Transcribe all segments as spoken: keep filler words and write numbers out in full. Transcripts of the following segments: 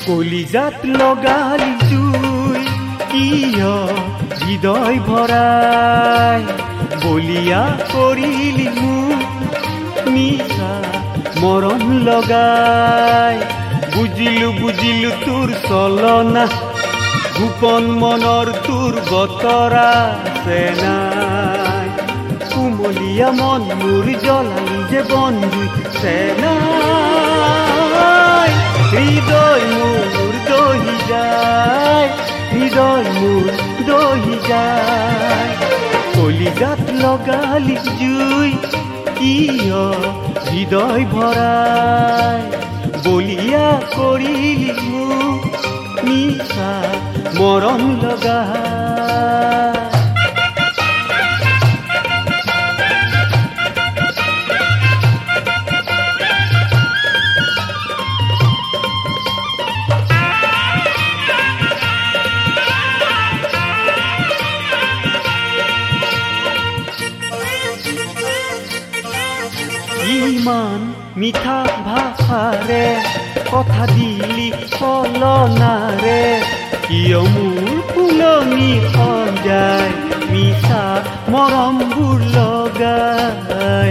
কলিজাত লগালি জুই কিয় হৃদয় ভৰাই বলিয়া কৰিলি মোক নিশা মৰম লগাই বুজিলো বুজিলো তোৰ চলনা গোপন মনৰ তোৰ বতৰা চেনাই কুমলীয়া মন মোৰ জ্বলালি যে বন্ধু চেনাই হৃদয় মোৰ দহি যায় হৃদয় মোৰ দহি যায় কলিজাত লগালি জুই কিয় হৃদয় ভৰাই বলিয়া কৰিলি মোক নিশা মৰম লগাই ইমান মিঠা ভাষাৰে কথা দিলি কলনাৰে কিয় মোৰ ফুলনি সজাই মিঠা মৰমবোৰ লগাই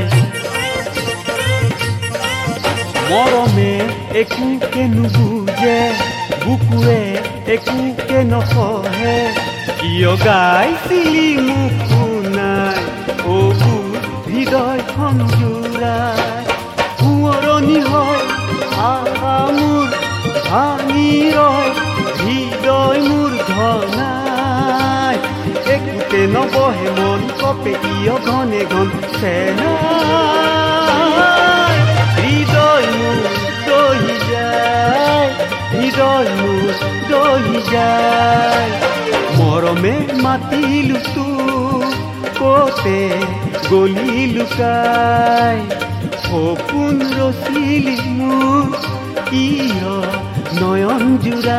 মৰমে একোকে নুবুজে বুকুৱে একোকে নকহে কিয় গাইছিলি মোক শুনাই অ হৃদয়খন জোৰাই সোঁৱৰণি হয় আশা মোৰ ভাঙি ৰয় হৃদয় মোৰ ঘনাই একোতে নবহে মন কপে কিয় ঘনে ঘন চেনাই হৃদয় মোৰ দহি যায় হৃদয় মোৰ দহি যায় মৰমে মাতিলো তোক কতে গলি লুকাই সপোন ৰচিলি মোক কিয় নয়ন জোৰা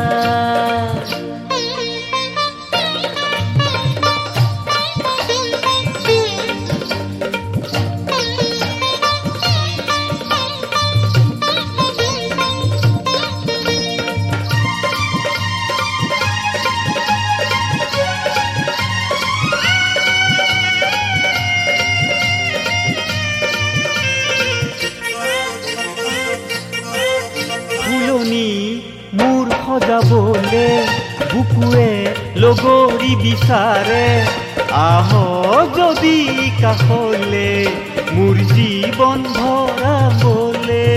মোৰ সজাবলে বুকুৱে লগৰী বিচাৰে আহ যদি কাষলে মোৰ জীৱন ভৰাবলে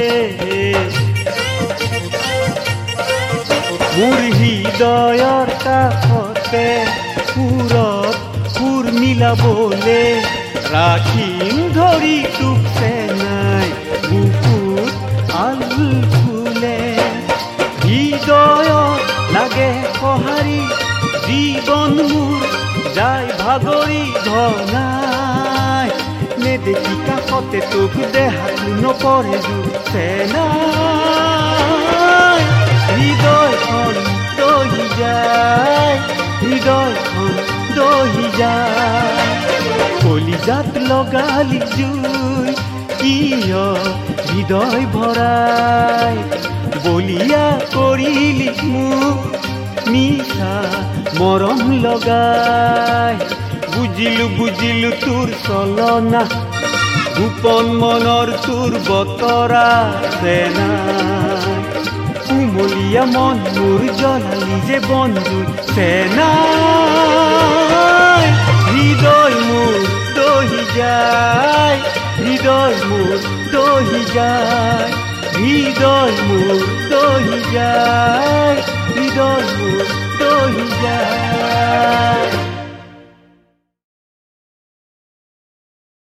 মোৰ হৃদয়ৰ কাষতে সুৰত সুৰ মিলাবলে ৰাখিম ধৰি তোক চেনাই বুকুত আল হৃদয়ত লাগে সঁহাৰি জীৱন মোৰ যায় ভাগৰি ধনাই নেদেখি কাষতে তোক দেখাতো নপৰে চেনাই হৃদয়খন দহি যায় হৃদয়খন দহি যায় কলিজাত লগালি জুই কিয় হৃদয় ভৰাই বলিয়া কৰিলি মোক নিশা মৰম লগাই বুজিলো বুজিলো তোৰ চলনা গোপন মনৰ তোৰ বতৰা চেনাই কুমলীয়া মন মোৰ জ্বলালি যে বন্ধু চেনাই হৃদয় মোৰ দহি যায় হৃদয় মোৰ দহি যায় হৃদয় মোৰ দহি যায় হৃদয় মোৰ দহি যায়